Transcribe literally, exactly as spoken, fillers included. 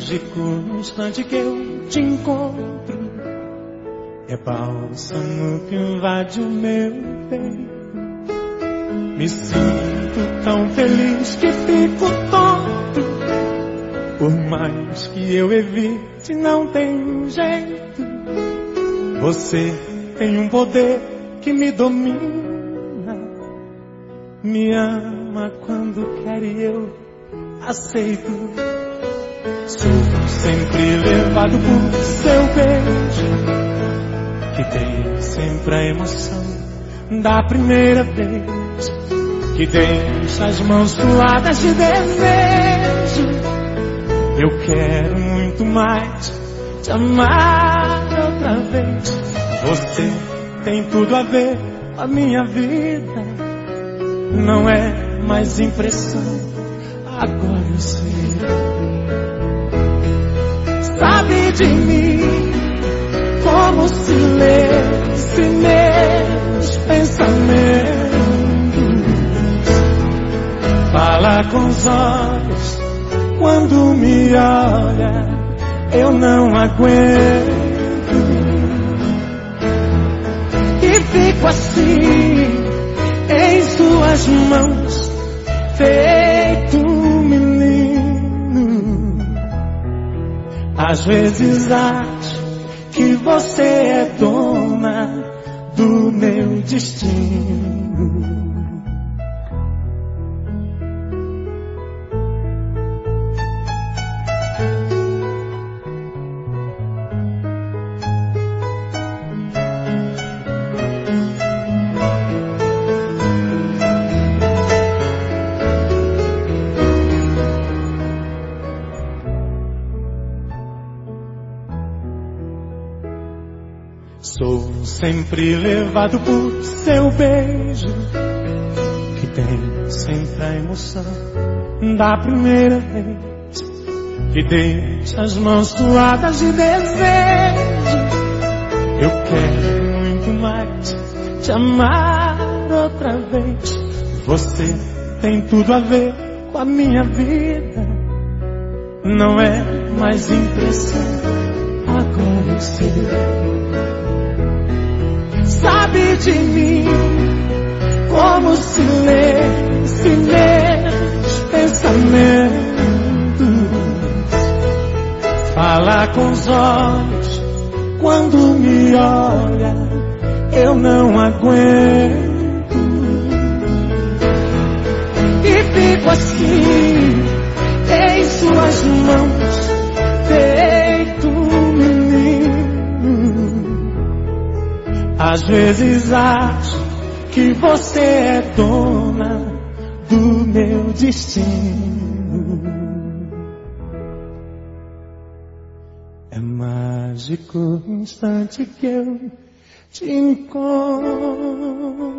mágico no instante que eu te encontro. É bálsamo que invade o meu peito. Me sinto tão feliz que fico tonto. Por mais que eu evite, não tem jeito. Você tem um poder que me domina. Me ama quando quer e eu aceito. Sou sempre levado por seu beijo, que tem sempre a emoção da primeira vez, que deixa as mãos suadas de desejo. Eu quero muito mais te amar outra vez. Você tem tudo a ver com a minha vida. Não é mais impressão, agora eu sei. Sabe de mim como se lesse meus pensamentos. Fala com os olhos quando me olha, eu não aguento. E fico assim em suas mãos, feito um menino. Às vezes acho que você é dona do meu destino. Sou sempre levado por seu beijo, que tem sempre a emoção da primeira vez, que deixa as mãos suadas de desejo. Eu quero muito mais te amar outra vez. Você tem tudo a ver com a minha vida. Não é mais impressão, agora eu sei. Sabe de mim como se lesse meus pensamentos. Fala com os olhos quando me olha, eu não aguento. E fico assim em suas mãos, feito um menino. Às vezes acho que você é dona do meu destino. É mágico o instante que eu te encontro.